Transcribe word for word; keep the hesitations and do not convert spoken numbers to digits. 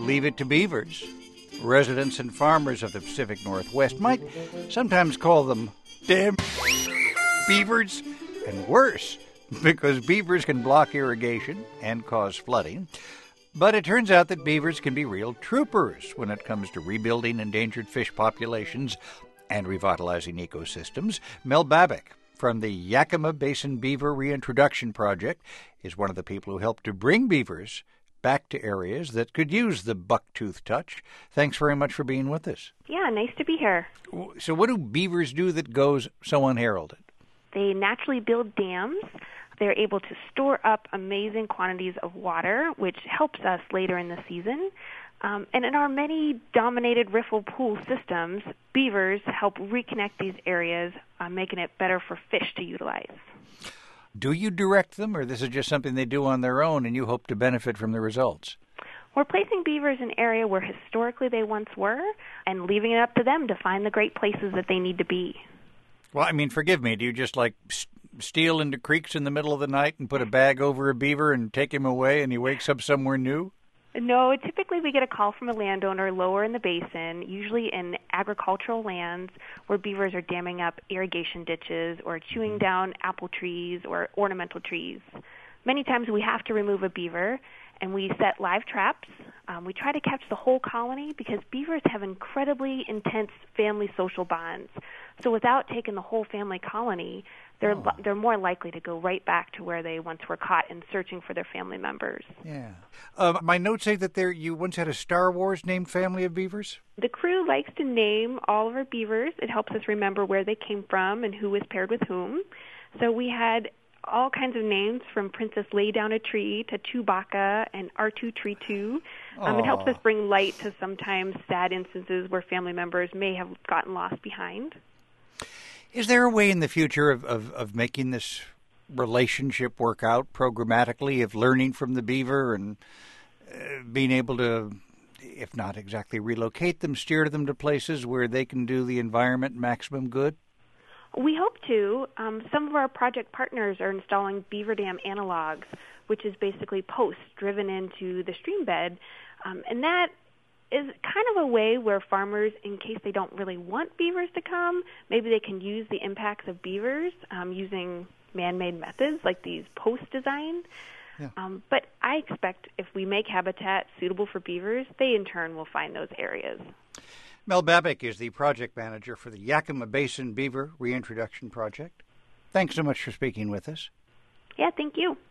leave it to beavers. Residents and farmers of the Pacific Northwest might sometimes call them damn beavers, and worse, because beavers can block irrigation and cause flooding. But it turns out that beavers can be real troopers when it comes to rebuilding endangered fish populations and revitalizing ecosystems. Mel Babbitt from the Yakima Basin Beaver Reintroduction Project is one of the people who helped to bring beavers back to areas that could use the bucktooth touch. Thanks very much for being with us. Yeah, nice to be here. So what do beavers do that goes so unheralded? They naturally build dams. They're able to store up amazing quantities of water, which helps us later in the season. Um, and in our many dominated riffle pool systems, beavers help reconnect these areas, uh, making it better for fish to utilize. Do you direct them, or this is just something they do on their own and you hope to benefit from the results? We're placing beavers in an area where historically they once were and leaving it up to them to find the great places that they need to be. Well, I mean, forgive me, do you just like st- steal into creeks in the middle of the night and put a bag over a beaver and take him away and he wakes up somewhere new? No, typically we get a call from a landowner lower in the basin, usually in agricultural lands where beavers are damming up irrigation ditches or chewing down apple trees or ornamental trees. Many times we have to remove a beaver, and we set live traps. Um, we try to catch the whole colony because beavers have incredibly intense family social bonds. So without taking the whole family colony, they're oh. they're more likely to go right back to where they once were caught and searching for their family members. Yeah. Uh, my notes say that there you once had a Star Wars-named family of beavers? The crew likes to name all of our beavers. It helps us remember where they came from and who was paired with whom. So we had all kinds of names from Princess Lay Down a Tree to Chewbacca and R two Tree two. Um, it helps us bring light to sometimes sad instances where family members may have gotten lost behind. Is there a way in the future of, of, of making this relationship work out programmatically, of learning from the beaver and uh, being able to, if not exactly relocate them, steer them to places where they can do the environment maximum good? We hope to. Um, some of our project partners are installing beaver dam analogs, which is basically posts driven into the stream bed. Um, and that is kind of a way where farmers, in case they don't really want beavers to come, maybe they can use the impacts of beavers um, using man-made methods like these post design. Yeah. Um, but I expect if we make habitat suitable for beavers, they in turn will find those areas. Mel Babbitt is the project manager for the Yakima Basin Beaver Reintroduction Project. Thanks so much for speaking with us. Yeah, thank you.